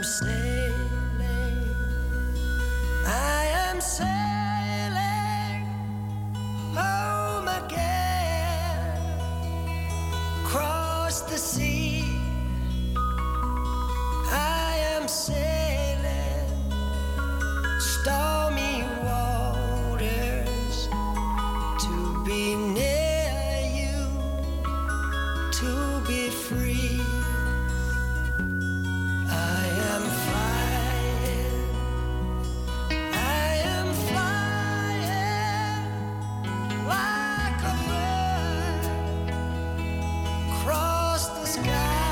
Sky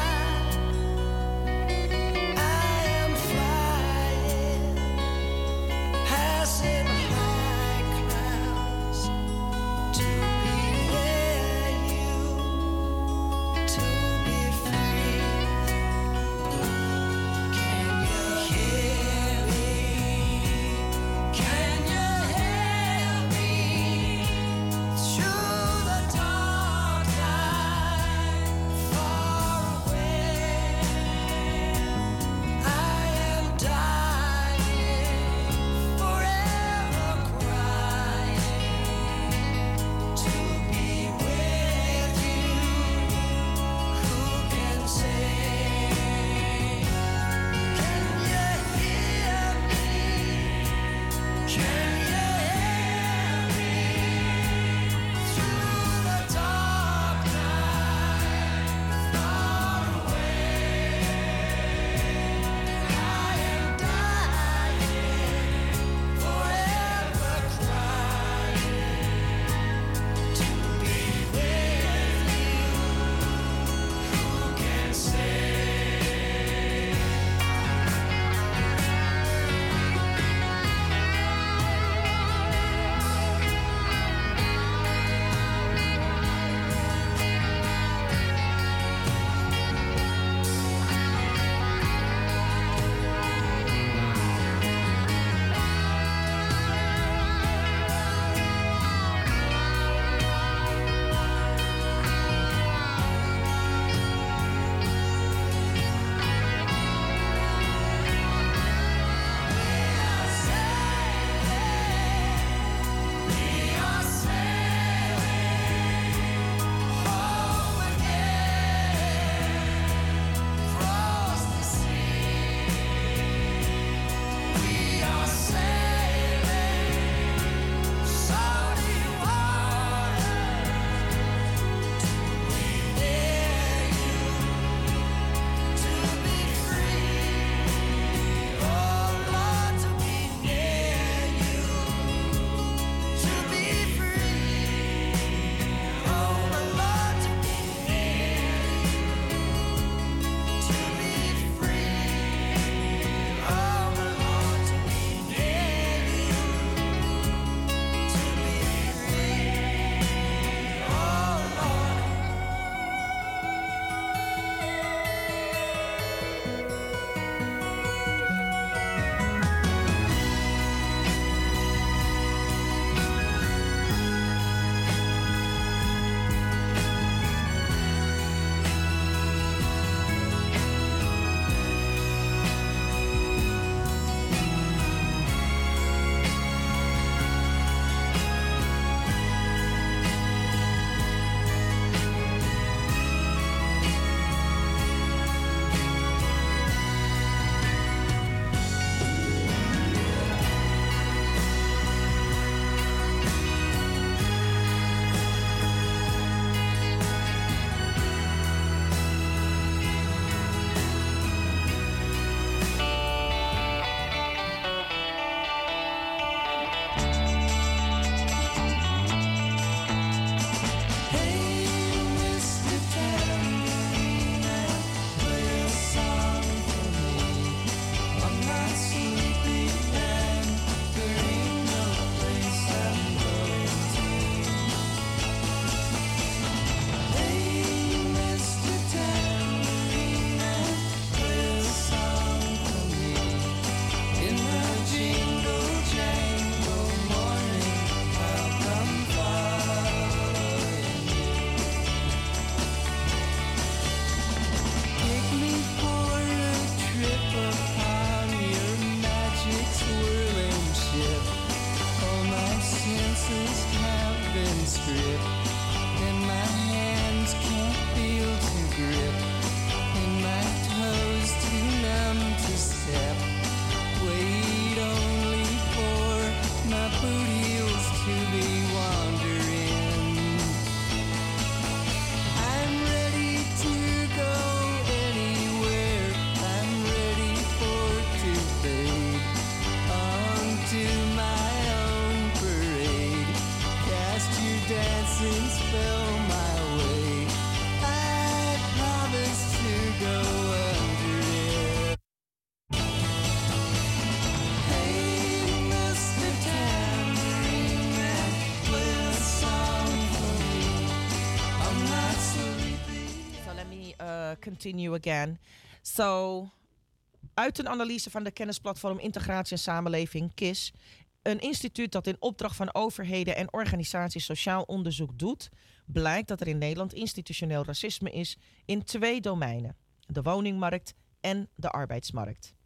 continue again. So, uit een analyse van de kennisplatform Integratie en Samenleving, KIS, een instituut dat in opdracht van overheden en organisaties sociaal onderzoek doet, blijkt dat er in Nederland institutioneel racisme is in 2 domeinen: de woningmarkt en de arbeidsmarkt.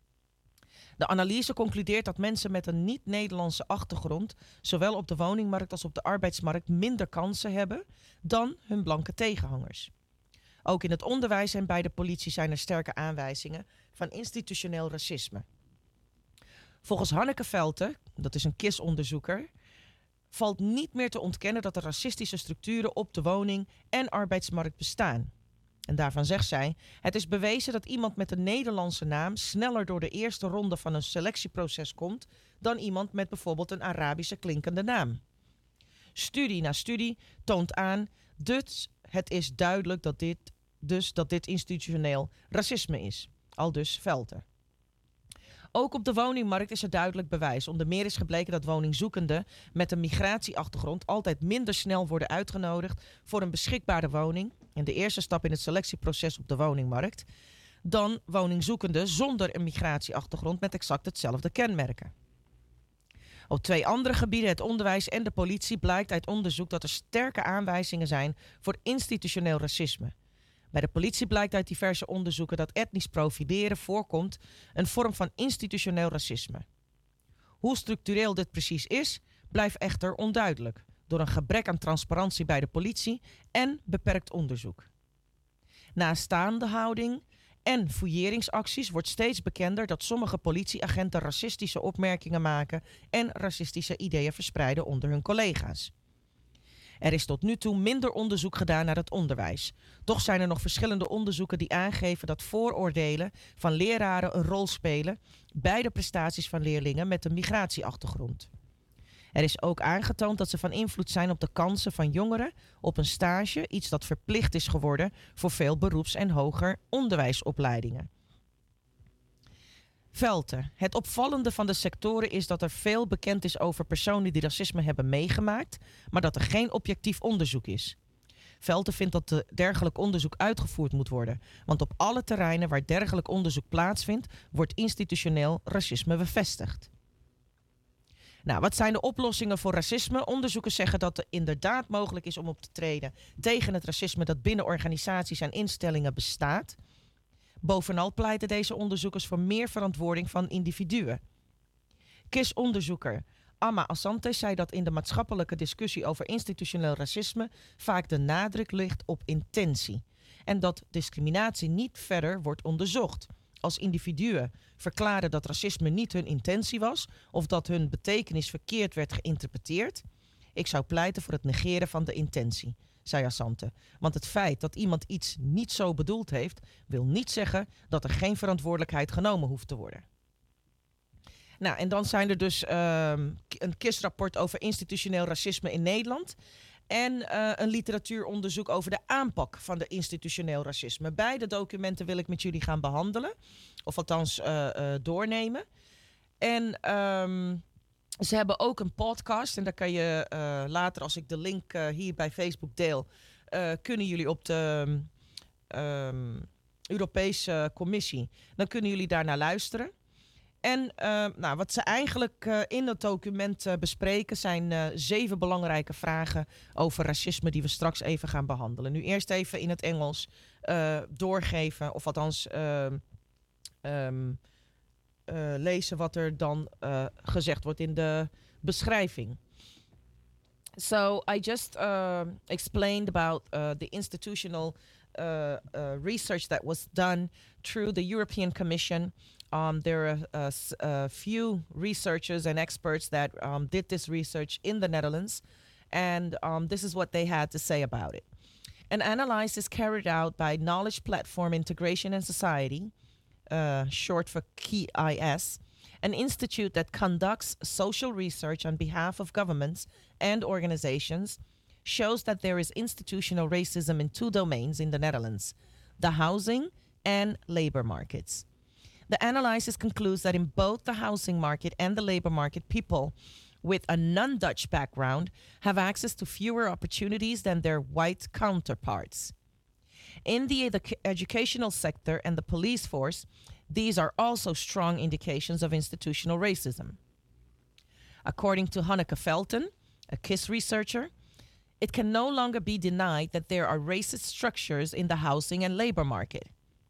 De analyse concludeert dat mensen met een niet-Nederlandse achtergrond zowel op de woningmarkt als op de arbeidsmarkt minder kansen hebben dan hun blanke tegenhangers. Ook in het onderwijs en bij de politie zijn er sterke aanwijzingen van institutioneel racisme. Volgens Hanneke Velte, dat is een KIS-onderzoeker, valt niet meer te ontkennen dat er racistische structuren op de woning- en arbeidsmarkt bestaan. En daarvan zegt zij: het is bewezen dat iemand met een Nederlandse naam sneller door de eerste ronde van een selectieproces komt dan iemand met bijvoorbeeld een Arabische klinkende naam. Studie na studie toont aan, dus het is duidelijk dat dit institutioneel racisme is. Aldus Velte. Ook op de woningmarkt is er duidelijk bewijs. Onder meer is gebleken dat woningzoekenden met een migratieachtergrond altijd minder snel worden uitgenodigd voor een beschikbare woning, en de eerste stap in het selectieproces op de woningmarkt, dan woningzoekenden zonder een migratieachtergrond met exact hetzelfde kenmerken. Op 2 andere gebieden, het onderwijs en de politie, blijkt uit onderzoek dat er sterke aanwijzingen zijn voor institutioneel racisme. Bij de politie blijkt uit diverse onderzoeken dat etnisch profileren voorkomt, een vorm van institutioneel racisme. Hoe structureel dit precies is, blijft echter onduidelijk, door een gebrek aan transparantie bij de politie en beperkt onderzoek. Na staande houding en fouilleringsacties wordt steeds bekender dat sommige politieagenten racistische opmerkingen maken en racistische ideeën verspreiden onder hun collega's. Er is tot nu toe minder onderzoek gedaan naar het onderwijs. Toch zijn er nog verschillende onderzoeken die aangeven dat vooroordelen van leraren een rol spelen bij de prestaties van leerlingen met een migratieachtergrond. Er is ook aangetoond dat ze van invloed zijn op de kansen van jongeren op een stage, iets dat verplicht is geworden voor veel beroeps- en hoger onderwijsopleidingen. Velte. Het opvallende van de sectoren is dat er veel bekend is over personen die racisme hebben meegemaakt, maar dat er geen objectief onderzoek is. Velte vindt dat dergelijk onderzoek uitgevoerd moet worden, want op alle terreinen waar dergelijk onderzoek plaatsvindt, wordt institutioneel racisme bevestigd. Nou, wat zijn de oplossingen voor racisme? Onderzoekers zeggen dat het inderdaad mogelijk is om op te treden tegen het racisme dat binnen organisaties en instellingen bestaat. Bovenal pleiten deze onderzoekers voor meer verantwoording van individuen. KIS-onderzoeker Amma Asante zei dat in de maatschappelijke discussie over institutioneel racisme vaak de nadruk ligt op intentie en dat discriminatie niet verder wordt onderzocht. Als individuen verklaren dat racisme niet hun intentie was of dat hun betekenis verkeerd werd geïnterpreteerd, ik zou pleiten voor het negeren van de intentie, zei Asante. Want het feit dat iemand iets niet zo bedoeld heeft, wil niet zeggen dat er geen verantwoordelijkheid genomen hoeft te worden. Nou, en dan zijn er dus een KIS-rapport over institutioneel racisme in Nederland en een literatuuronderzoek over de aanpak van de institutioneel racisme. Beide documenten wil ik met jullie gaan behandelen, of althans doornemen. En ze hebben ook een podcast en daar kan je later, als ik de link hier bij Facebook deel, kunnen jullie op de Europese Commissie, dan kunnen jullie daarnaar luisteren. En wat ze eigenlijk in het document bespreken zijn 7 belangrijke vragen over racisme die we straks even gaan behandelen. Nu eerst even in het Engels doorgeven, of althans lezen wat er dan gezegd wordt in de beschrijving. So I just explained about the institutional research that was done through the European Commission. There are a few researchers and experts that did this research in the Netherlands, and this is what they had to say about it. An analysis is carried out by Knowledge Platform Integration and Society, short for KIS, an institute that conducts social research on behalf of governments and organizations, shows that there is institutional racism in 2 domains in the Netherlands, the housing and labor markets. The analysis concludes that in both the housing market and the labor market, people with a non-Dutch background have access to fewer opportunities than their white counterparts. In the educational sector and the police force, these are also strong indications of institutional racism. According to Hanneke Felten, a KISS researcher, it can no longer be denied that there are racist structures in the housing and labor market.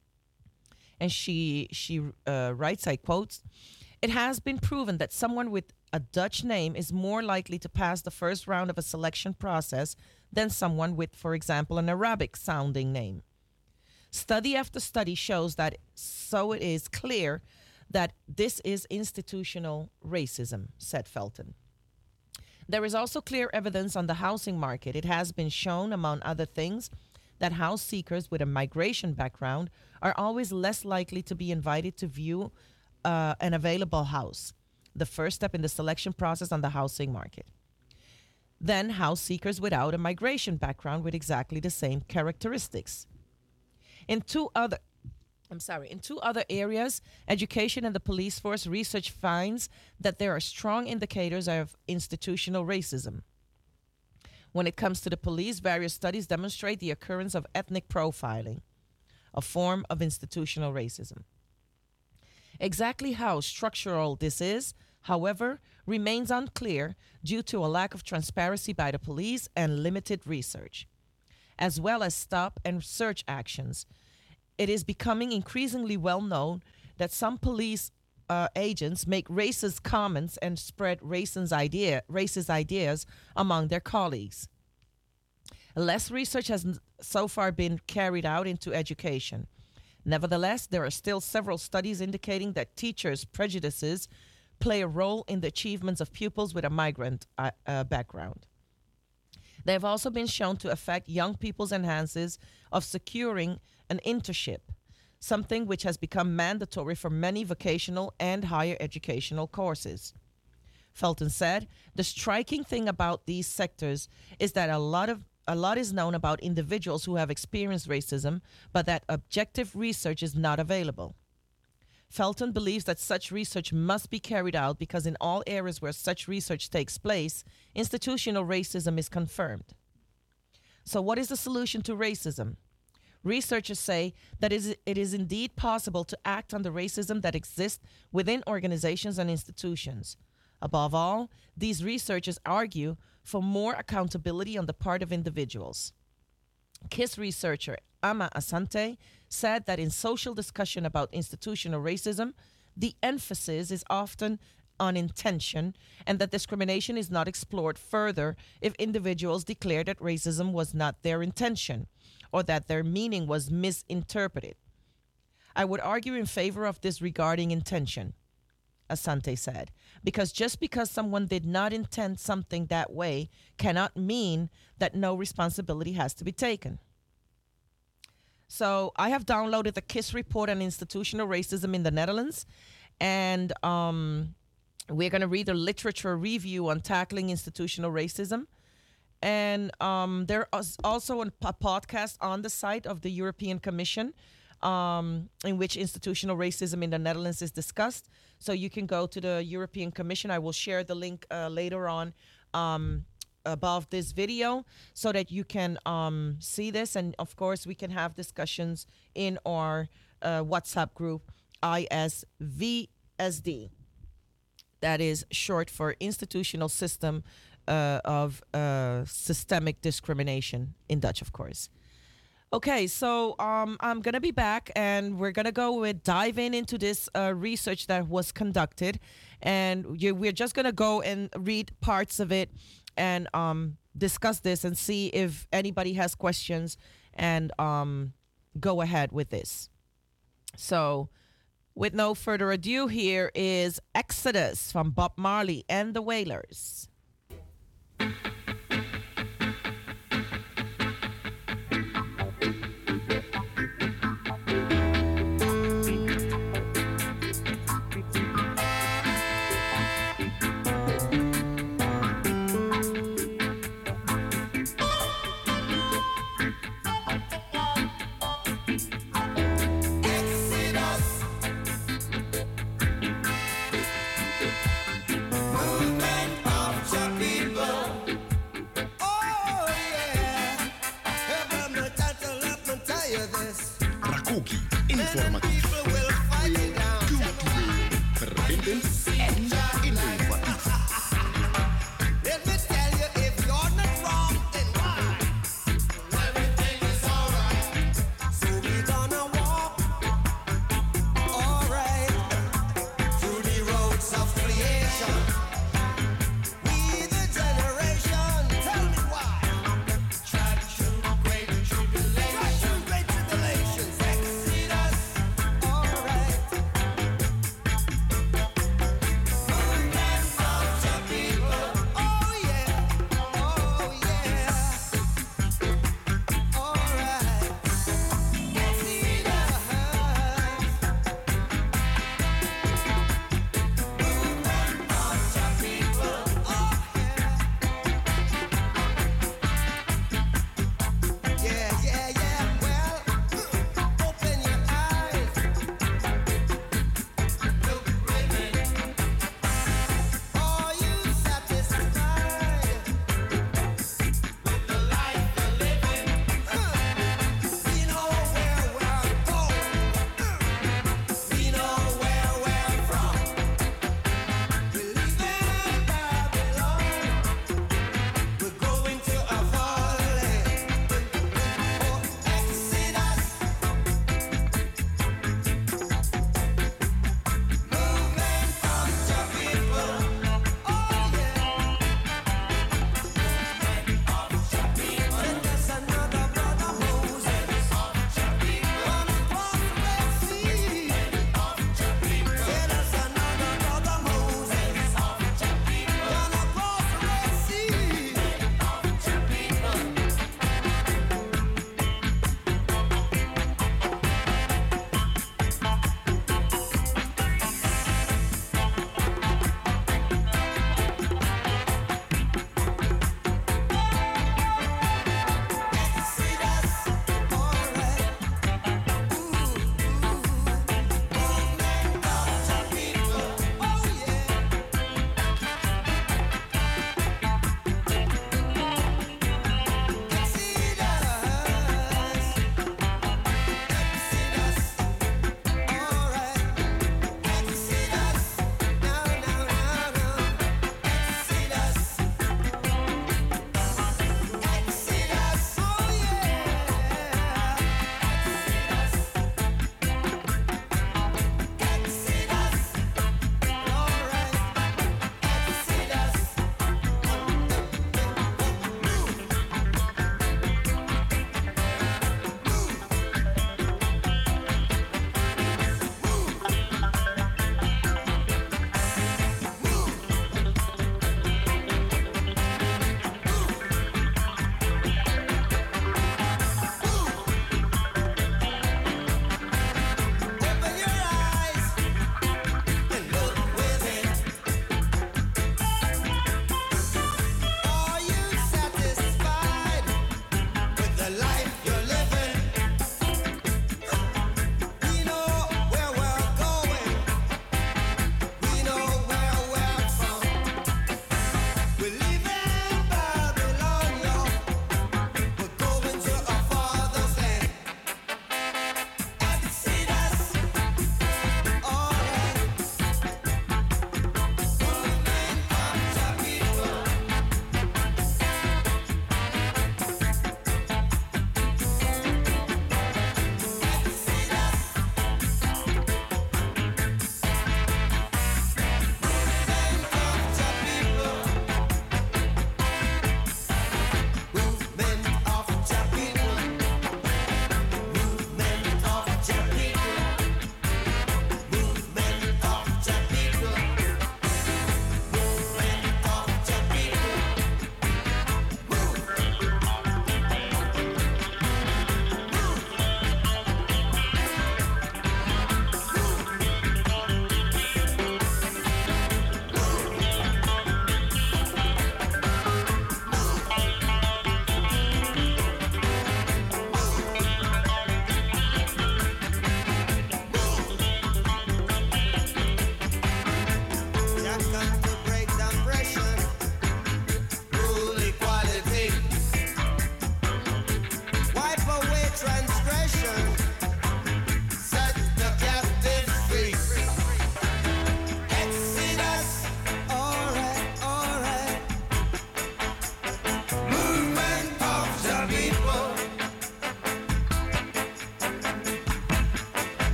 And she writes, I quote, "It has been proven that someone with a Dutch name is more likely to pass the first round of a selection process than someone with, for example, an Arabic sounding name. Study after study shows that, so it is clear that this is institutional racism," said Felten. There is also clear evidence on the housing market. It has been shown, among other things, that house seekers with a migration background are always less likely to be invited to view an available house, the first step in the selection process on the housing market, than house seekers without a migration background with exactly the same characteristics. In two other areas, education and the police force, research finds that there are strong indicators of institutional racism. When it comes to the police, various studies demonstrate the occurrence of ethnic profiling, a form of institutional racism. Exactly how structural this is, however, remains unclear due to a lack of transparency by the police and limited research, as well as stop and search actions. It is becoming increasingly well known that some police agents make racist comments and spread racist ideas among their colleagues. Less research has so far been carried out into education. Nevertheless, there are still several studies indicating that teachers' prejudices play a role in the achievements of pupils with a migrant background. They have also been shown to affect young people's chances of securing an internship, something which has become mandatory for many vocational and higher educational courses. Felten said, "The striking thing about these sectors is that a lot is known about individuals who have experienced racism, but that objective research is not available." Felten believes that such research must be carried out because in all areas where such research takes place, institutional racism is confirmed. So what is the solution to racism? Researchers say that it is indeed possible to act on the racism that exists within organizations and institutions. Above all, these researchers argue for more accountability on the part of individuals. KISS researcher Ama Asante said that in social discussion about institutional racism, the emphasis is often on intention and that discrimination is not explored further if individuals declare that racism was not their intention or that their meaning was misinterpreted. "I would argue in favor of disregarding intention," Asante said, "because just because someone did not intend something that way cannot mean that no responsibility has to be taken." So I have downloaded the KISS report on institutional racism in the Netherlands, and we're going to read a literature review on tackling institutional racism. And there is also a podcast on the site of the European Commission in which institutional racism in the Netherlands is discussed. So you can go to the European Commission. I will share the link later on above this video so that you can see this. And of course, we can have discussions in our WhatsApp group, ISVSD. That is short for Institutional System of Systemic Discrimination in Dutch, of course. Okay, so I'm going to be back and we're going to dive into this research that was conducted. And we're just going to go and read parts of it and discuss this and see if anybody has questions and go ahead with this. So with no further ado, here is Exodus from Bob Marley and the Wailers. Movement of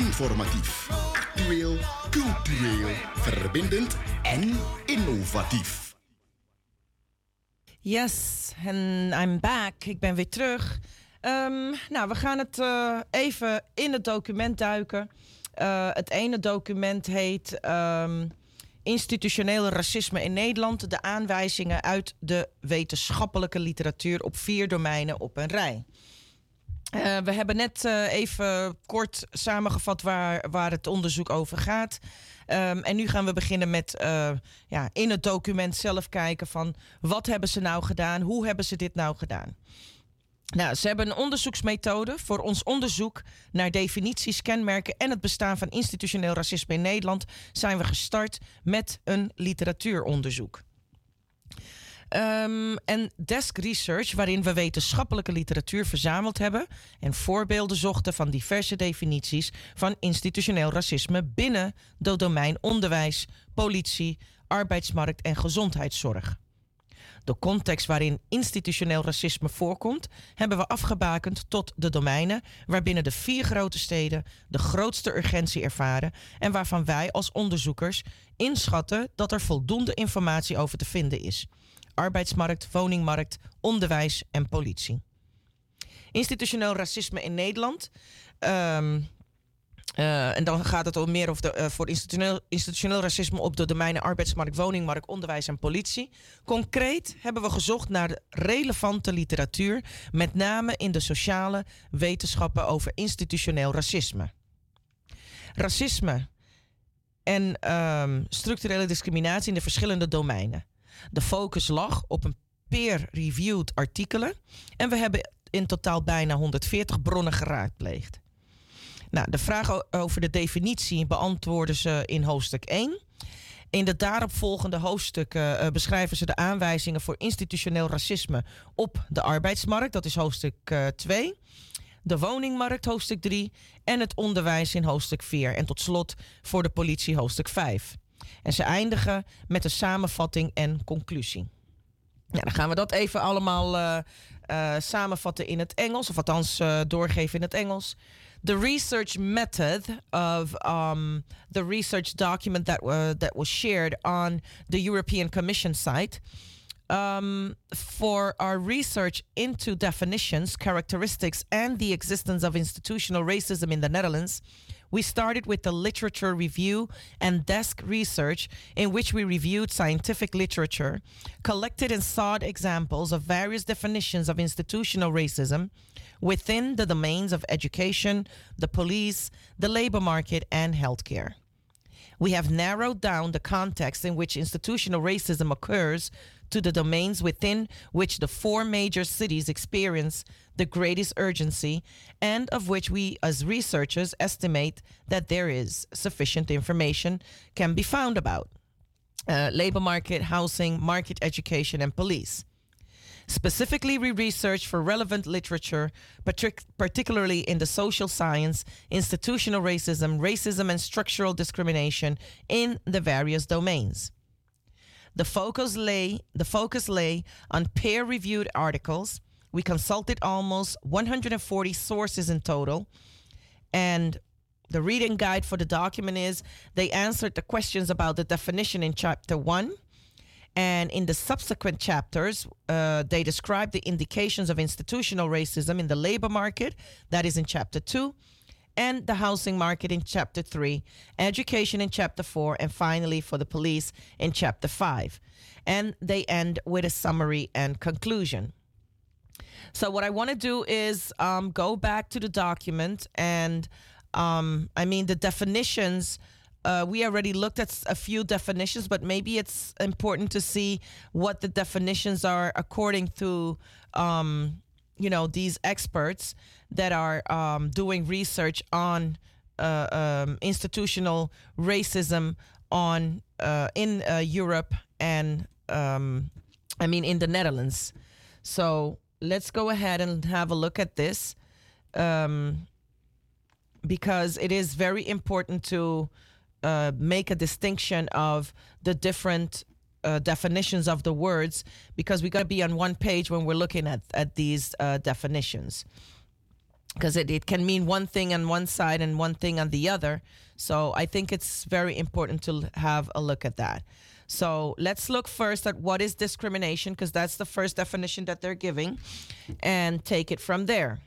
Informatief, actueel, cultureel, verbindend en innovatief. Yes, and I'm back. Ik ben weer terug. Nou, we gaan het even in het document duiken. Het ene document heet Institutioneel racisme in Nederland. De aanwijzingen uit de wetenschappelijke literatuur op 4 domeinen op een rij. We hebben net even kort samengevat waar het onderzoek over gaat. En nu gaan we beginnen met in het document zelf kijken van wat hebben ze nou gedaan? Hoe hebben ze dit nou gedaan? Nou, ze hebben een onderzoeksmethode. Voor ons onderzoek naar definities, kenmerken en het bestaan van institutioneel racisme in Nederland zijn we gestart met een literatuuronderzoek. En desk research, waarin we wetenschappelijke literatuur verzameld hebben en voorbeelden zochten van diverse definities van institutioneel racisme binnen de domein onderwijs, politie, arbeidsmarkt en gezondheidszorg. De context waarin institutioneel racisme voorkomt, hebben we afgebakend tot de domeinen waarbinnen de 4 grote steden de grootste urgentie ervaren en waarvan wij als onderzoekers inschatten dat er voldoende informatie over te vinden is. Arbeidsmarkt, woningmarkt, onderwijs en politie. Institutioneel racisme in Nederland. En dan gaat het meer over voor institutioneel racisme op de domeinen arbeidsmarkt, woningmarkt, onderwijs en politie. Concreet hebben we gezocht naar de relevante literatuur, met name in de sociale wetenschappen over institutioneel racisme. Racisme en structurele discriminatie in de verschillende domeinen. De focus lag op een peer-reviewed artikelen en we hebben in totaal bijna 140 bronnen geraadpleegd. Nou, de vraag over de definitie beantwoorden ze in hoofdstuk 1. In de daaropvolgende hoofdstukken beschrijven ze de aanwijzingen voor institutioneel racisme op de arbeidsmarkt. Dat is hoofdstuk 2. De woningmarkt, hoofdstuk 3. En het onderwijs in hoofdstuk 4. En tot slot voor de politie, hoofdstuk 5. En ze eindigen met een samenvatting en conclusie. Ja, dan gaan we dat even allemaal samenvatten in het Engels. Of althans doorgeven in het Engels. The research method of the research document that was shared on the European Commission site. For our research into definitions, characteristics, and the existence of institutional racism in the Netherlands, we started with the literature review and desk research, in which we reviewed scientific literature, collected and sought examples of various definitions of institutional racism within the domains of education, the police, the labor market, and healthcare. We have narrowed down the context in which institutional racism occurs to the domains within which the 4 major cities experience the greatest urgency, and of which we as researchers estimate that there is sufficient information can be found about. Labor market, housing, market, education, and police. Specifically, we research for relevant literature, particularly in the social science, institutional racism, racism and structural discrimination in the various domains. The focus lay on peer-reviewed articles. We consulted almost 140 sources in total, and the reading guide for the document is they answered the questions about the definition in chapter 1. And in the subsequent chapters, they describe the indications of institutional racism in the labor market, that is in chapter 2, and the housing market in chapter 3, education in chapter 4, and finally for the police in chapter 5. And they end with a summary and conclusion. So what I want to do is go back to the document and, the definitions. We already looked at a few definitions, but maybe it's important to see what the definitions are according to, these experts that are doing research on institutional racism in Europe and, in the Netherlands. So let's go ahead and have a look at this because it is very important to make a distinction of the different definitions of the words, because we got to be on one page when we're looking at these definitions. because it can mean one thing on one side and one thing on the other. So I think it's very important to have a look at that. So let's look first at what is discrimination, because that's the first definition that they're giving, and take it from there.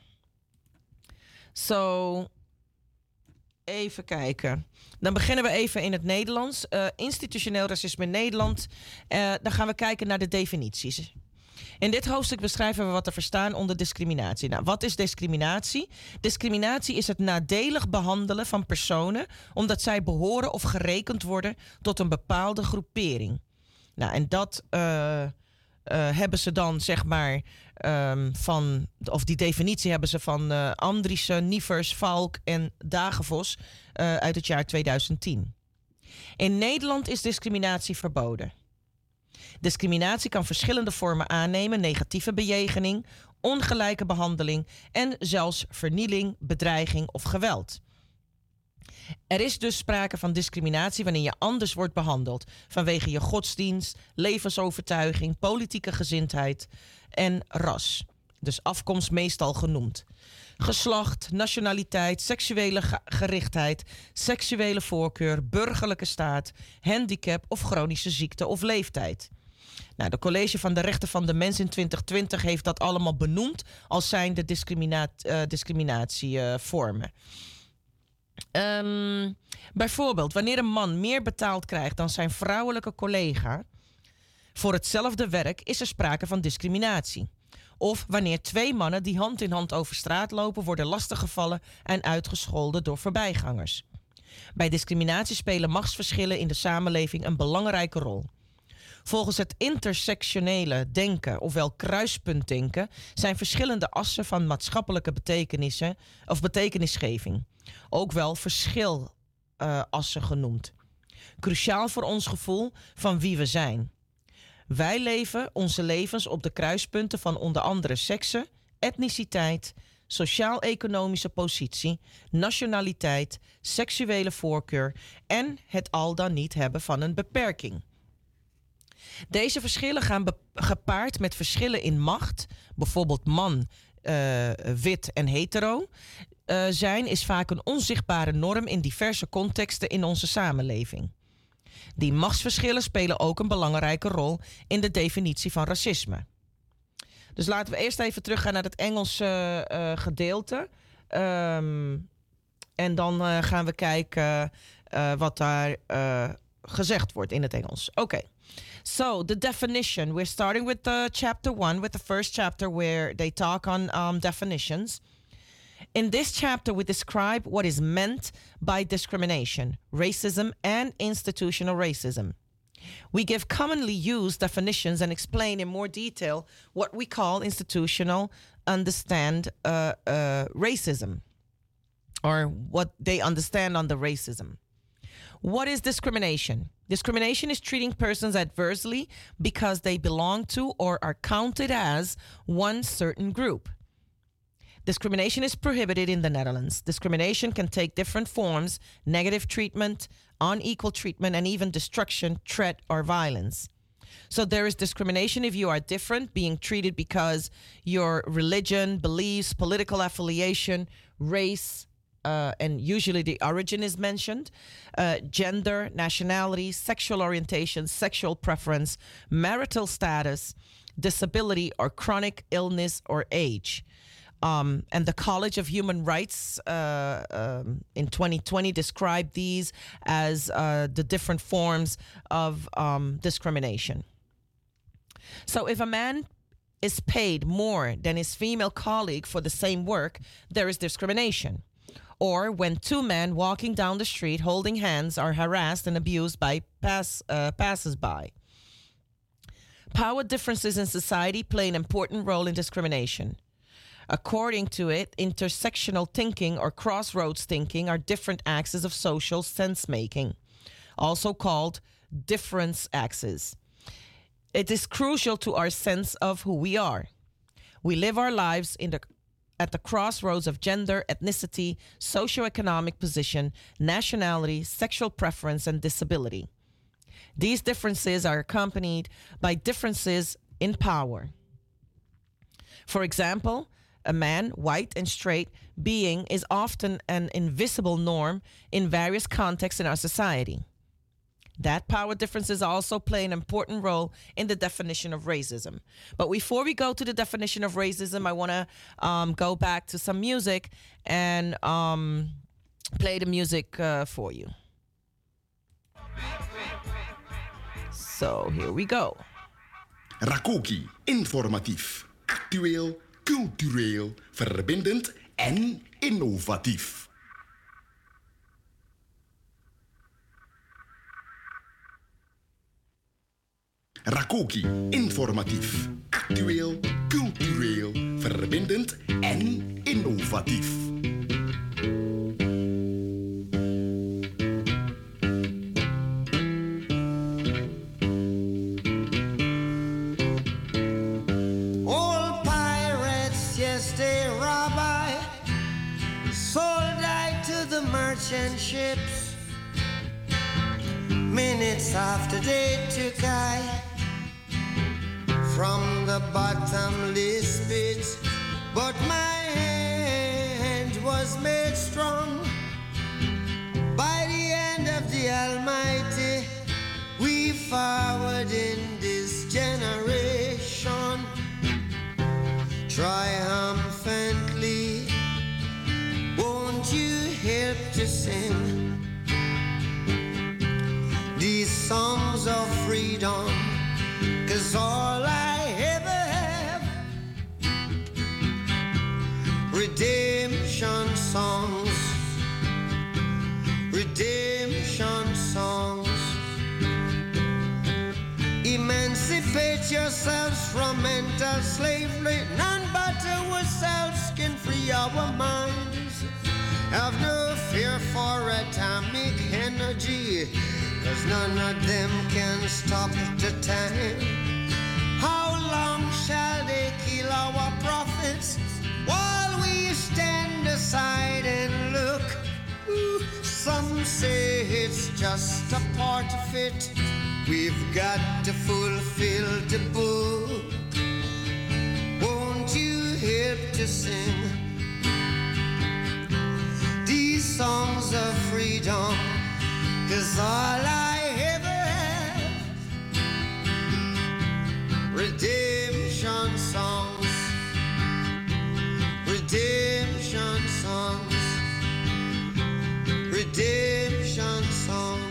So, even kijken. Dan beginnen we even in het Nederlands. Institutioneel racisme in Nederland. Dan gaan we kijken naar de definities. In dit hoofdstuk beschrijven we wat te verstaan onder discriminatie. Nou, wat is discriminatie? Discriminatie is het nadelig behandelen van personen omdat zij behoren of gerekend worden tot een bepaalde groepering. Nou, en dat hebben ze dan, zeg maar, of die definitie hebben ze van Andriessen, Nievers, Valk en Dagenvos uit het jaar 2010. In Nederland is discriminatie verboden. Discriminatie kan verschillende vormen aannemen: negatieve bejegening, ongelijke behandeling en zelfs vernieling, bedreiging of geweld. Er is dus sprake van discriminatie wanneer je anders wordt behandeld vanwege je godsdienst, levensovertuiging, politieke gezindheid en ras. Dus afkomst meestal genoemd. Geslacht, nationaliteit, seksuele gerichtheid, seksuele voorkeur, burgerlijke staat, handicap of chronische ziekte of leeftijd. Nou, de College van de Rechten van de Mens in 2020 heeft dat allemaal benoemd als zijnde discriminatievormen. Bijvoorbeeld, wanneer een man meer betaald krijgt dan zijn vrouwelijke collega voor hetzelfde werk, is er sprake van discriminatie. Of wanneer twee mannen die hand in hand over straat lopen worden lastiggevallen en uitgescholden door voorbijgangers. Bij discriminatie spelen machtsverschillen in de samenleving een belangrijke rol. Volgens het intersectionele denken, ofwel kruispuntdenken, zijn verschillende assen van maatschappelijke betekenissen of betekenisgeving, ook wel verschilassen genoemd, cruciaal voor ons gevoel van wie we zijn. Wij leven onze levens op de kruispunten van onder andere seksen, etniciteit, sociaal-economische positie, nationaliteit, seksuele voorkeur en het al dan niet hebben van een beperking. Deze verschillen gaan gepaard met verschillen in macht, bijvoorbeeld man, wit en hetero. Zijn is vaak een onzichtbare norm in diverse contexten in onze samenleving. Die machtsverschillen spelen ook een belangrijke rol in de definitie van racisme. Dus laten we eerst even teruggaan naar het Engelse gedeelte. En dan gaan we kijken wat daar gezegd wordt in het Engels. Oké. So, the definition. We're starting with chapter 1, with the first chapter where they talk on definitions. In this chapter, we describe what is meant by discrimination, racism, and institutional racism. We give commonly used definitions and explain in more detail what we call institutional racism, or what they understand under racism. What is discrimination? Discrimination is treating persons adversely because they belong to or are counted as one certain group. Discrimination is prohibited in the Netherlands. Discrimination can take different forms: negative treatment, unequal treatment, and even destruction, threat, or violence. So there is discrimination if you are different, being treated because your religion, beliefs, political affiliation, race, and usually the origin is mentioned, gender, nationality, sexual orientation, sexual preference, marital status, disability, or chronic illness or age. And the College of Human Rights in 2020 described these as the different forms of discrimination. So if a man is paid more than his female colleague for the same work, there is discrimination. Or when two men walking down the street holding hands are harassed and abused by passers-by. Power differences in society play an important role in discrimination. According to it, intersectional thinking or crossroads thinking are different axes of social sense-making, also called difference axes. It is crucial to our sense of who we are. We live our lives at the crossroads of gender, ethnicity, socioeconomic position, nationality, sexual preference, and disability. These differences are accompanied by differences in power. For example, A man, white and straight being, is often an invisible norm in various contexts in our society. That power differences also play an important role in the definition of racism. But before we go to the definition of racism, I want to go back to some music and play the music for you. So here we go. Rakoki, informatief, actueel, cultureel, verbindend en innovatief. Rakoki, informatief, actueel, cultureel, verbindend en innovatief. Old pirates, yes, they rob I, sold I to the merchant ships. Minutes after they took I from the bottomless pit, but my hand was made strong by the hand of the Almighty. We forward in this generation triumphantly. Won't you help to sing these songs of freedom? 'Cause all I ever have, redemption songs, redemption songs. Emancipate yourselves from mental slavery. None but ourselves can free our minds. Have no fear for atomic energy, 'cause none of them can stop the time. How long shall they kill our prophets while we stand aside and look? Ooh, some say it's just a part of it. We've got to fulfill the book. Won't you help to sing these songs of freedom? 'Cause all I ever have, redemption songs, redemption songs, redemption songs.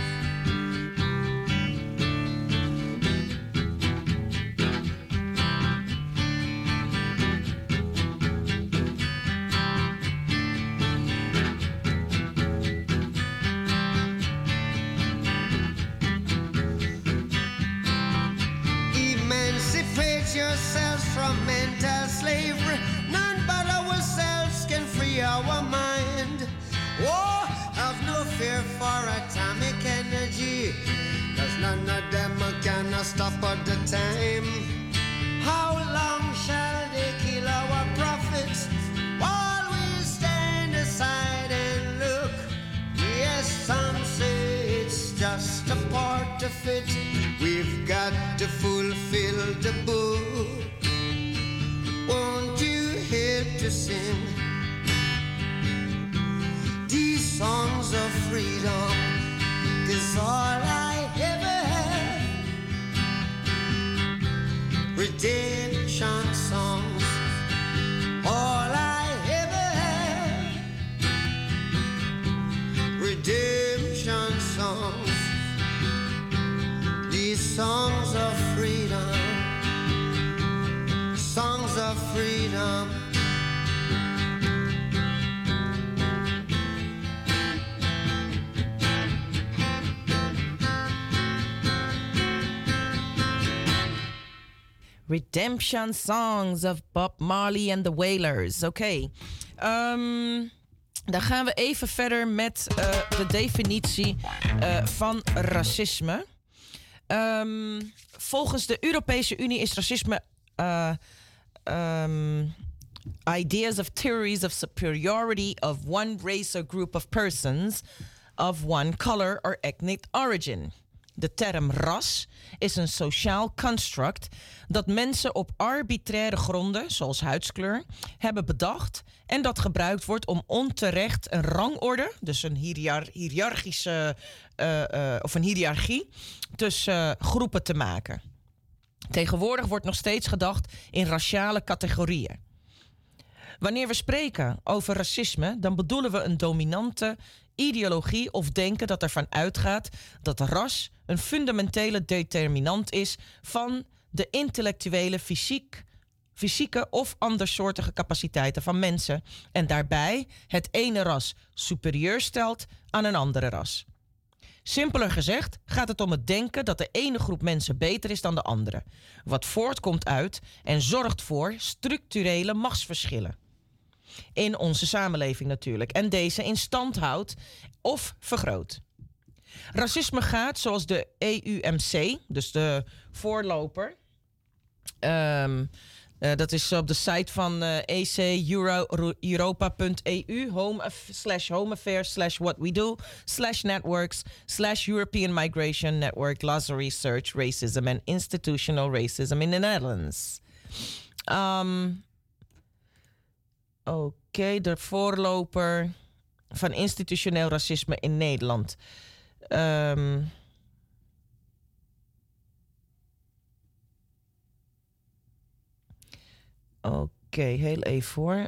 Yourselves from mental slavery. None but ourselves can free our mind. Oh, have no fear for atomic energy, 'cause none of them can stop at the time. How long shall they kill our prophets while we stand aside and look? Yes, some say it's just a part of it. We've got to fulfill the book. Won't you help to sing these songs of freedom? 'Cause all I ever have, redemption songs. All I ever have, redemption songs. These songs of freedom, songs of freedom. Redemption songs of Bob Marley and the Wailers. Oké. Dan gaan we even verder met de definitie van racisme. Volgens de Europese Unie is racisme ideas of theories of superiority of one race or group of persons of one color or ethnic origin. De term ras is een sociaal construct dat mensen op arbitraire gronden, zoals huidskleur, hebben bedacht en dat gebruikt wordt om onterecht een rangorde, dus een hiërarchische of een hiërarchie tussen groepen te maken. Tegenwoordig wordt nog steeds gedacht in raciale categorieën. Wanneer we spreken over racisme, dan bedoelen we een dominante ideologie of denken dat ervan uitgaat dat ras een fundamentele determinant is van de intellectuele, fysieke of andersoortige capaciteiten van mensen en daarbij het ene ras superieur stelt aan een andere ras. Simpeler gezegd gaat het om het denken dat de ene groep mensen beter is dan de andere, wat voortkomt uit en zorgt voor structurele machtsverschillen. In onze samenleving natuurlijk. En deze in stand houdt of vergroot. Racisme gaat, zoals de EUMC, dus de voorloper. Dat is op de site van eceuropa.eu, home affairs /what we do /networks /European Migration Network Glossary Search Racism and Institutional Racism in the Netherlands. Oké, de voorloper van institutioneel racisme in Nederland. Oké, heel even hoor.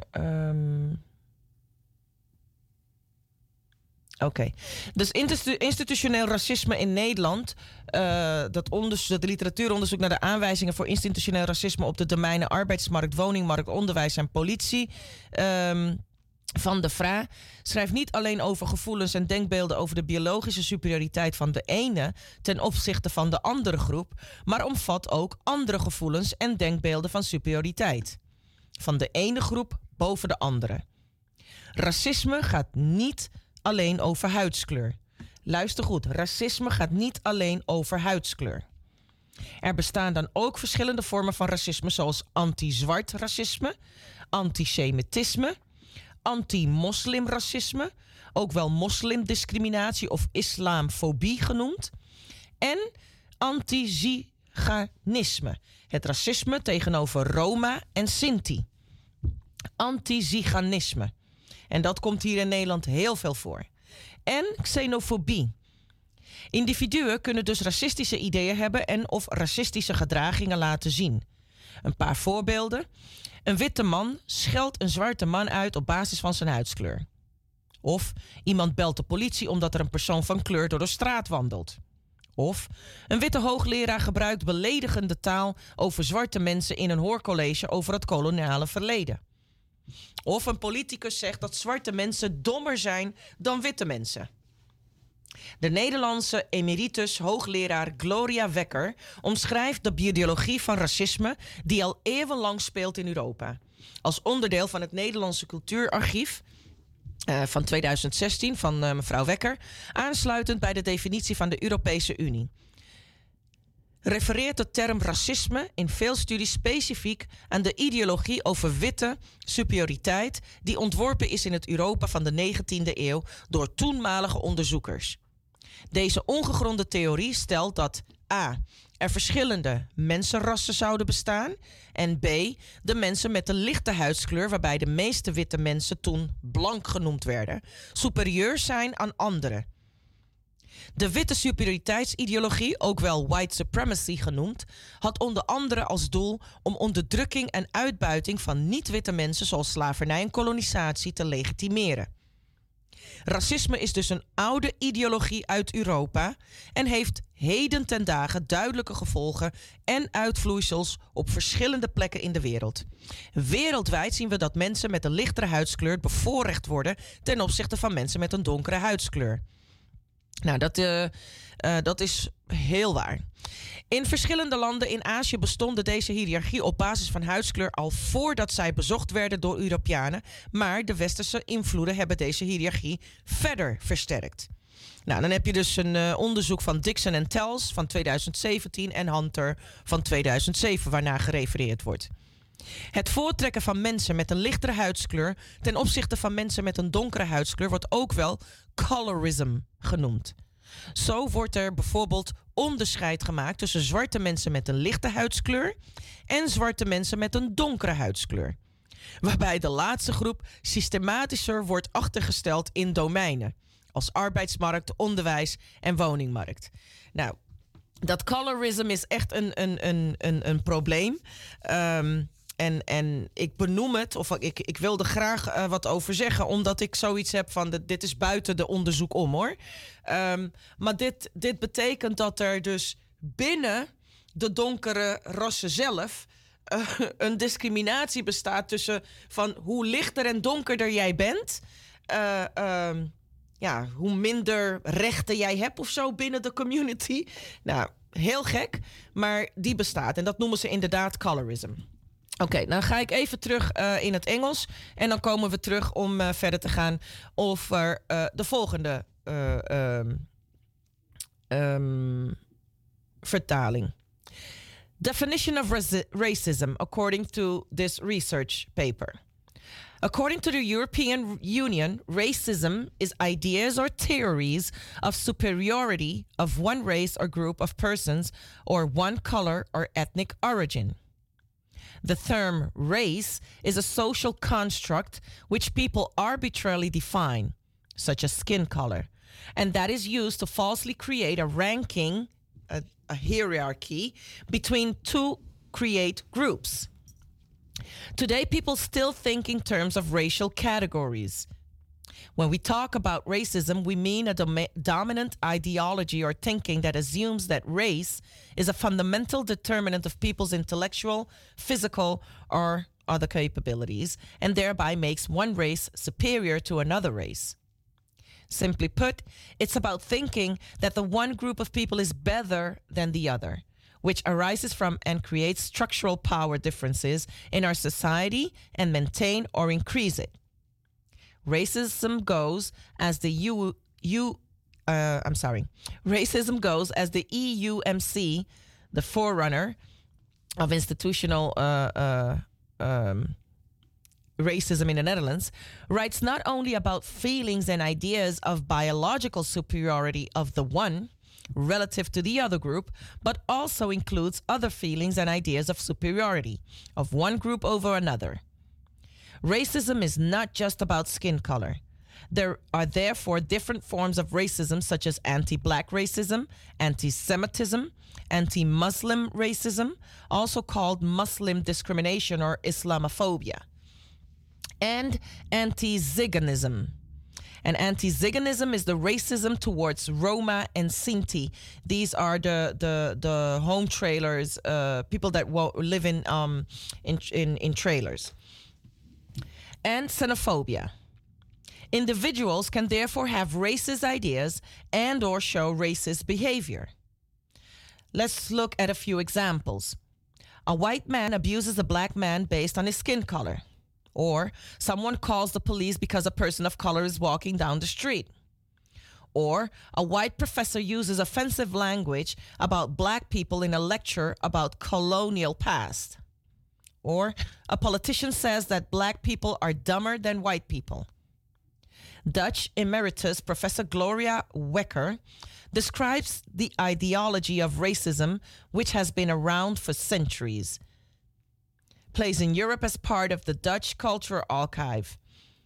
Oké. Dus institutioneel racisme in Nederland. Dat literatuuronderzoek naar de aanwijzingen voor institutioneel racisme op de domeinen arbeidsmarkt, woningmarkt, onderwijs en politie. Van de VRA schrijft niet alleen over gevoelens en denkbeelden over de biologische superioriteit van de ene ten opzichte van de andere groep, maar omvat ook andere gevoelens en denkbeelden van superioriteit. Van de ene groep boven de andere. Racisme gaat niet alleen over huidskleur. Luister goed, racisme gaat niet alleen over huidskleur. Er bestaan dan ook verschillende vormen van racisme, zoals anti-zwart racisme, antisemitisme, anti-moslimracisme, ook wel moslimdiscriminatie of islamfobie genoemd, en anti-ziganisme, het racisme tegenover Roma en Sinti. Anti-ziganisme. En dat komt hier in Nederland heel veel voor. En xenofobie. Individuen kunnen dus racistische ideeën hebben en of racistische gedragingen laten zien. Een paar voorbeelden. Een witte man scheldt een zwarte man uit op basis van zijn huidskleur. Of iemand belt de politie omdat er een persoon van kleur door de straat wandelt. Of een witte hoogleraar gebruikt beledigende taal over zwarte mensen in een hoorcollege over het koloniale verleden. Of een politicus zegt dat zwarte mensen dommer zijn dan witte mensen. De Nederlandse emeritus hoogleraar Gloria Wekker omschrijft de biologie van racisme die al eeuwenlang speelt in Europa. Als onderdeel van het Nederlandse Cultuurarchief van 2016 van mevrouw Wekker, aansluitend bij de definitie van de Europese Unie. Refereert de term racisme in veel studies specifiek aan de ideologie over witte superioriteit die ontworpen is in het Europa van de 19e eeuw door toenmalige onderzoekers. Deze ongegronde theorie stelt dat a. er verschillende mensenrassen zouden bestaan en b. de mensen met de lichte huidskleur, waarbij de meeste witte mensen toen blank genoemd werden, superieur zijn aan anderen. De witte superioriteitsideologie, ook wel white supremacy genoemd, had onder andere als doel om onderdrukking en uitbuiting van niet-witte mensen zoals slavernij en kolonisatie te legitimeren. Racisme is dus een oude ideologie uit Europa en heeft heden ten dagen duidelijke gevolgen en uitvloeisels op verschillende plekken in de wereld. Wereldwijd zien we dat mensen met een lichtere huidskleur bevoorrecht worden ten opzichte van mensen met een donkere huidskleur. Nou, dat is heel waar. In verschillende landen in Azië bestonden deze hiërarchie op basis van huidskleur al voordat zij bezocht werden door Europeanen, maar de westerse invloeden hebben deze hiërarchie verder versterkt. Nou, dan heb je dus een onderzoek van Dixon en Tells van 2017 en Hunter van 2007 waarnaar gerefereerd wordt. Het voortrekken van mensen met een lichtere huidskleur ten opzichte van mensen met een donkere huidskleur wordt ook wel colorism genoemd. Zo wordt er bijvoorbeeld onderscheid gemaakt tussen zwarte mensen met een lichte huidskleur en zwarte mensen met een donkere huidskleur. Waarbij de laatste groep systematischer wordt achtergesteld in domeinen als arbeidsmarkt, onderwijs en woningmarkt. Nou, dat colorism is echt een probleem. En ik benoem het, of ik wil er graag wat over zeggen, omdat ik zoiets heb van, dit is buiten de onderzoek om, hoor. Maar dit betekent dat er dus binnen de donkere rassen zelf een discriminatie bestaat tussen van hoe lichter en donkerder jij bent, hoe minder rechten jij hebt of zo binnen de community. Nou, heel gek, maar die bestaat. En dat noemen ze inderdaad colorism. Oké, dan ga ik even terug in het Engels. En dan komen we terug om verder te gaan over de volgende vertaling. Definition of racism according to this research paper. According to the European Union, racism is ideas or theories of superiority of one race or group of persons or one color or ethnic origin. The term race is a social construct which people arbitrarily define, such as skin color, and that is used to falsely create a ranking, a hierarchy, between two create groups. Today, people still think in terms of racial categories. When we talk about racism, we mean a dominant ideology or thinking that assumes that race is a fundamental determinant of people's intellectual, physical, or other capabilities, and thereby makes one race superior to another race. Simply put, it's about thinking that the one group of people is better than the other, which arises from and creates structural power differences in our society and maintain or increase it. Racism goes as the EUMC, the forerunner of institutional racism in the Netherlands, writes not only about feelings and ideas of biological superiority of the one relative to the other group, but also includes other feelings and ideas of superiority of one group over another. Racism is not just about skin color. There are therefore different forms of racism, such as anti-black racism, anti-Semitism, anti-Muslim racism, also called Muslim discrimination or Islamophobia, and anti-Ziganism. And anti-Ziganism is the racism towards Roma and Sinti. These are the home trailers, people that live in trailers. And xenophobia. Individuals can therefore have racist ideas and or show racist behavior. Let's look at a few examples. A white man abuses a black man based on his skin color. Or someone calls the police because a person of color is walking down the street. Or a white professor uses offensive language about black people in a lecture about colonial past. Or a politician says that black people are dumber than white people. Dutch emeritus Professor Gloria Wekker describes the ideology of racism, which has been around for centuries. Plays in Europe as part of the Dutch Cultural Archive.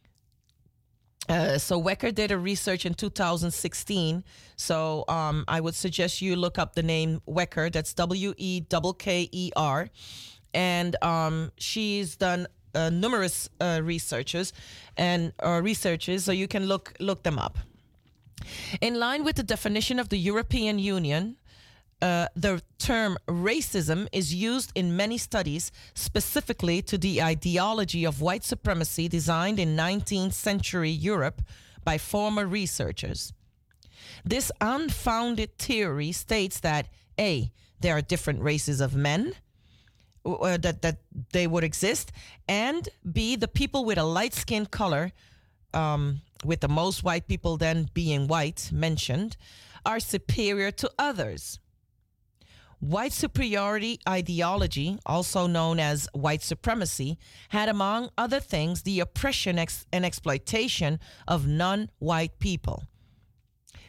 So Wekker did a research in 2016. So I would suggest you look up the name Wekker. That's Wekker. And she's done numerous researches, so you can look them up. In line with the definition of the European Union, the term racism is used in many studies specifically to the ideology of white supremacy designed in 19th century Europe by former researchers. This unfounded theory states that A, there are different races of men, that they would exist, and B, the people with a light skin color, with the most white people then being white mentioned, are superior to others. White superiority ideology, also known as white supremacy, had among other things the oppression and exploitation of non-white people.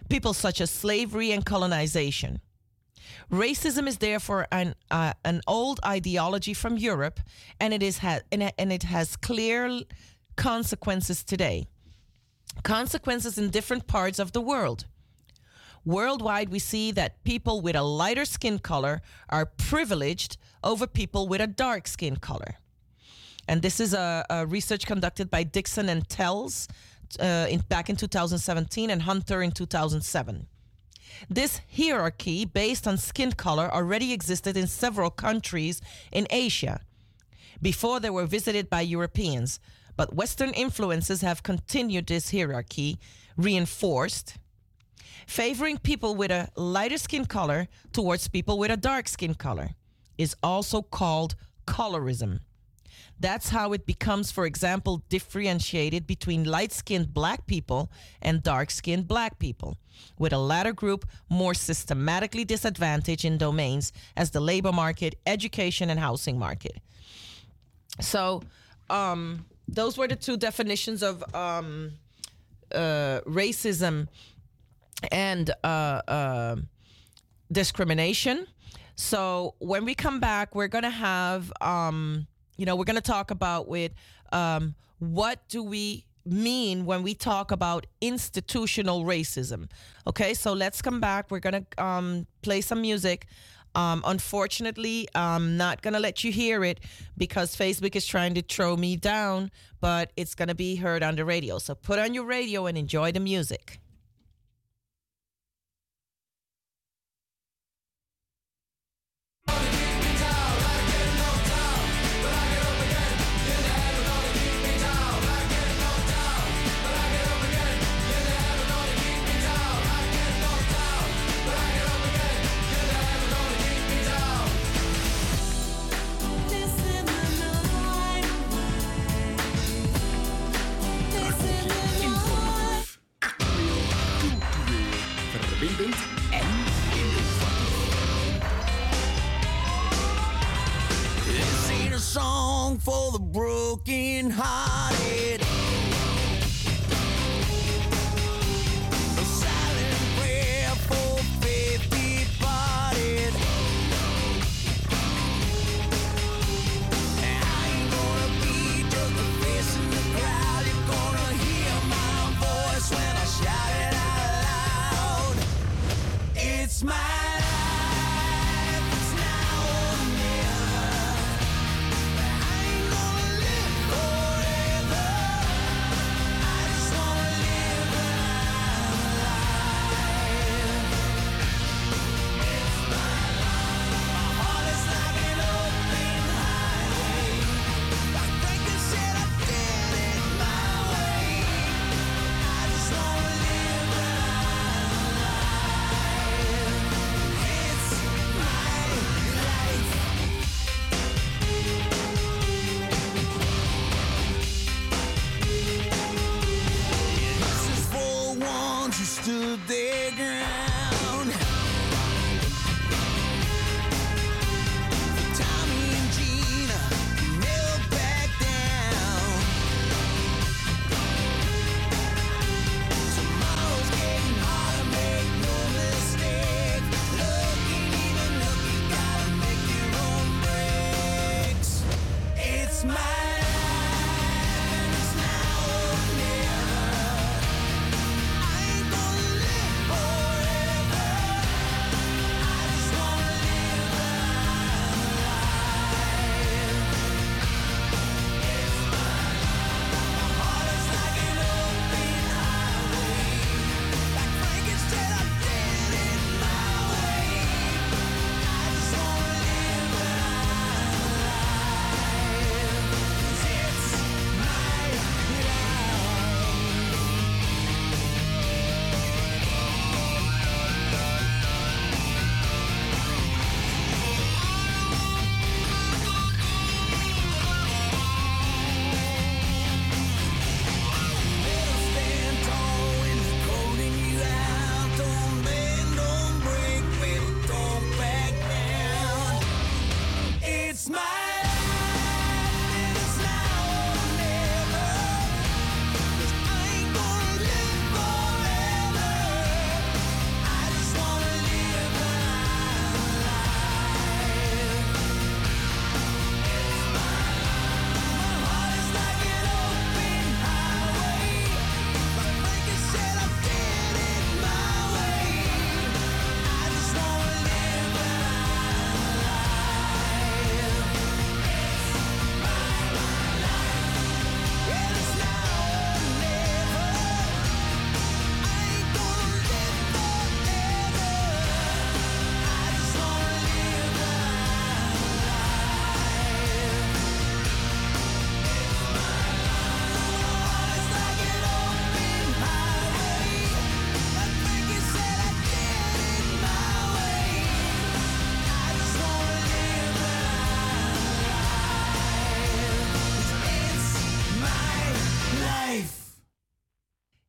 people such as slavery and colonization. Racism is therefore an old ideology from Europe, and it has clear consequences today. Consequences in different parts of the world. Worldwide, we see that people with a lighter skin color are privileged over people with a dark skin color. And this is a research conducted by Dixon and Tells back in 2017 and Hunter in 2007. This hierarchy based on skin color already existed in several countries in Asia before they were visited by Europeans, but Western influences have continued this hierarchy, reinforced, favoring people with a lighter skin color towards people with a dark skin color is also called colorism. That's how it becomes, for example, differentiated between light-skinned black people and dark-skinned black people, with a latter group more systematically disadvantaged in domains as the labor market, education, and housing market. So those were the two definitions of racism and discrimination. So when we come back, we're going to have, we're going to talk about what do we mean when we talk about institutional racism. Okay, so let's come back. We're going to play some music. Unfortunately, I'm not going to let you hear it because Facebook is trying to throw me down, but it's going to be heard on the radio. So put on your radio and enjoy the music. This ain't a song for the broken hearted. A silent prayer for faith departed. I ain't gonna be just a face in the crowd. You're gonna hear my voice when I shout it out loud. It's my life, it's now or never. I ain't gonna live forever. I just wanna live when I'm alive. It's my life. My heart is like an open highway. Like Franklin said, I did it my way. I just wanna live when I'm alive. It's my life. This is for ones who stood their ground. For Tommy and Gina, who never back down. Tomorrow's getting harder, make no mistake. Looking, even looking, gotta make your own breaks. It's my life, and it's now or never. I ain't gonna live forever. I just wanna live when I'm alive. It's my life. My heart is like an open highway. Like Frankenstein, I did it my way. I just wanna live when I'm alive.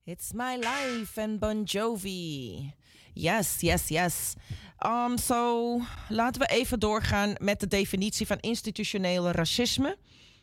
It's My Life en Bon Jovi. Yes. So, laten we even doorgaan met de definitie van institutionele racisme.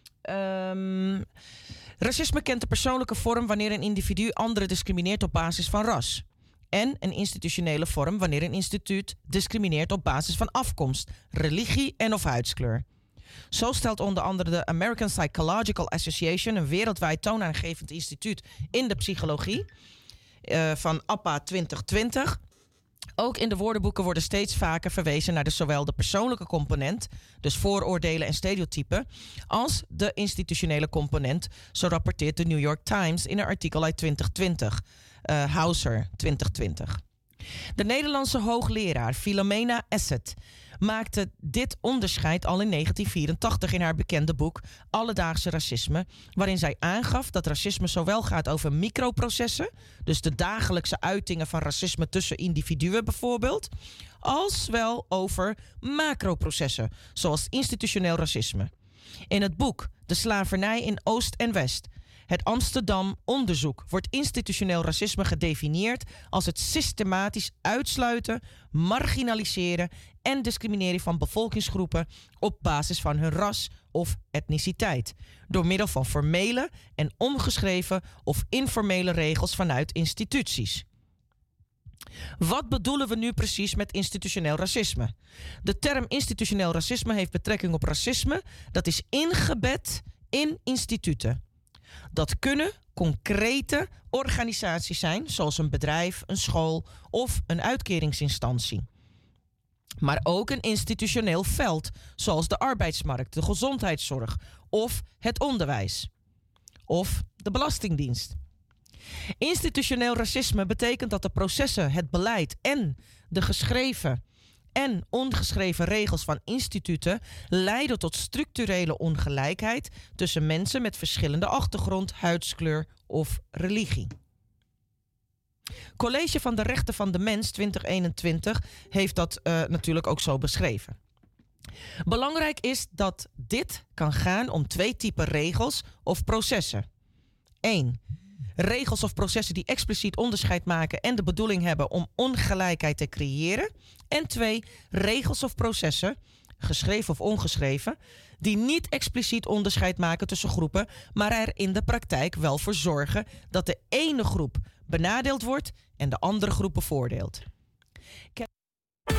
Racisme kent de persoonlijke vorm wanneer een individu anderen discrimineert op basis van ras. En een institutionele vorm wanneer een instituut discrimineert op basis van afkomst, religie en of huidskleur. Zo stelt onder andere de American Psychological Association, een wereldwijd toonaangevend instituut in de psychologie, van APA 2020. Ook in de woordenboeken worden steeds vaker verwezen naar zowel de persoonlijke component, dus vooroordelen en stereotypen, als de institutionele component, zo rapporteert de New York Times in een artikel uit 2020, Hauser 2020. De Nederlandse hoogleraar Philomena Asset maakte dit onderscheid al in 1984 in haar bekende boek Alledaagse Racisme, waarin zij aangaf dat racisme zowel gaat over microprocessen, dus de dagelijkse uitingen van racisme tussen individuen bijvoorbeeld, als wel over macroprocessen, zoals institutioneel racisme. In het boek De slavernij in Oost en West, het Amsterdam onderzoek, wordt institutioneel racisme gedefinieerd als het systematisch uitsluiten, marginaliseren en discrimineren van bevolkingsgroepen op basis van hun ras of etniciteit, door middel van formele en omgeschreven of informele regels vanuit instituties. Wat bedoelen we nu precies met institutioneel racisme? De term institutioneel racisme heeft betrekking op racisme dat is ingebed in instituten. Dat kunnen concrete organisaties zijn, zoals een bedrijf, een school of een uitkeringsinstantie. Maar ook een institutioneel veld, zoals de arbeidsmarkt, de gezondheidszorg of het onderwijs. Of de Belastingdienst. Institutioneel racisme betekent dat de processen, het beleid en de geschreven en ongeschreven regels van instituten leiden tot structurele ongelijkheid tussen mensen met verschillende achtergrond, huidskleur of religie. College van de Rechten van de Mens 2021 heeft dat natuurlijk ook zo beschreven. Belangrijk is dat dit kan gaan om 2 typen regels of processen. 1. Regels of processen die expliciet onderscheid maken en de bedoeling hebben om ongelijkheid te creëren. En 2. Regels of processen, geschreven of ongeschreven, die niet expliciet onderscheid maken tussen groepen, maar er in de praktijk wel voor zorgen dat de ene groep benadeeld wordt en de andere groep bevoordeeld.